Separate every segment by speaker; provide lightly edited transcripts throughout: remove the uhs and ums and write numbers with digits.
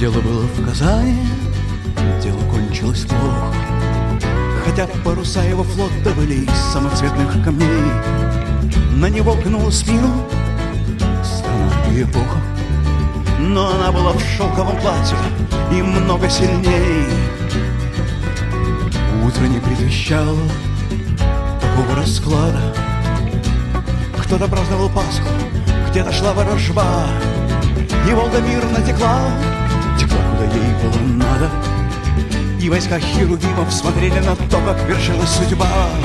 Speaker 1: Дело было в Казани, дело кончилось плохо, хотя паруса его флота были из самоцветных камней. На него гнула спину страна и эпоха, но она была в шелковом платье и много сильней. Утро не предвещало такого расклада. Кто-то праздновал Пасху, где-то шла ворожба, и Волга мирно текла, куда ей было надо. И войска херувимов смотрели на то, как вершилась судьба.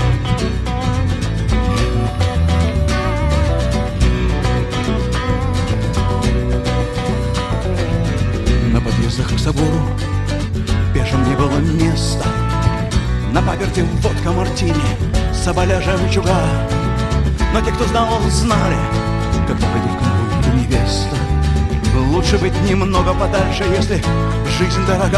Speaker 1: На подъездах к собору пешим не было места. На паперти водка мартини, соболя жемчуга. Но те, кто знал, знали, как проходить конвой невеста. Лучше быть немного подальше, если жизнь дорога.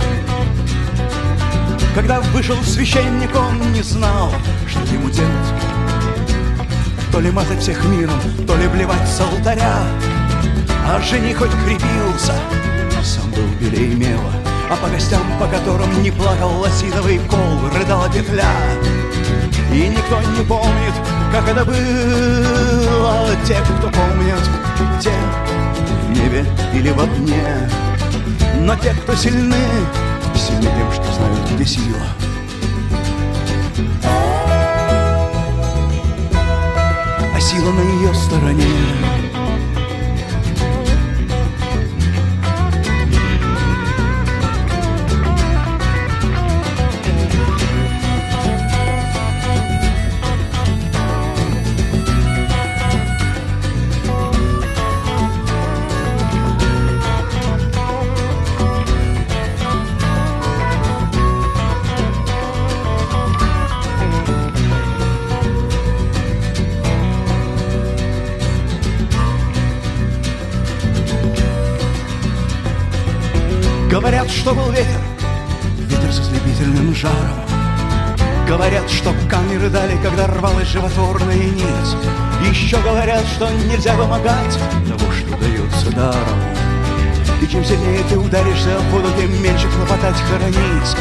Speaker 1: Когда вышел священник, он не знал, что ему делать. То ли мазать всех миром, то ли блевать с алтаря. А жених хоть крепился, сам был белей мела, а по гостям, по которым не плакал лосиновый кол, рыдала петля. И никто не помнит, как это было. Те, кто помнят, те в небе или в огне. Но те, кто сильны, сильны тем, что знают, где сила. А сила на ее стороне. Говорят, что был ветер, ветер с ослепительным жаром. Говорят, что камни рыдали, когда рвалась животворная нить. Еще говорят, что нельзя вымогать того, что дается даром. И чем сильнее ты ударишься в воду, тем меньше хлопотать хоронить.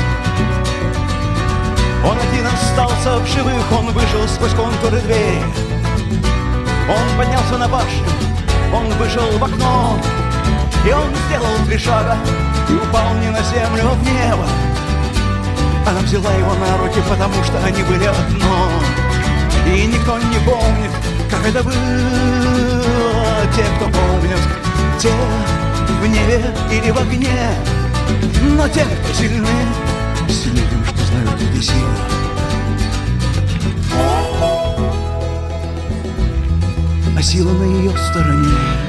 Speaker 1: Он один остался в живых, он вышел сквозь контуры двери. Он поднялся на башню, он вышел в окно. И он сделал 3 шага и упал не на землю, а в небо. Она взяла его на руки, потому что они были одно. И никто не помнит, как это было. Те, кто помнят, те в небе или в огне. Но те, кто сильны, сильны тем, что знают, где сила. А сила на ее стороне.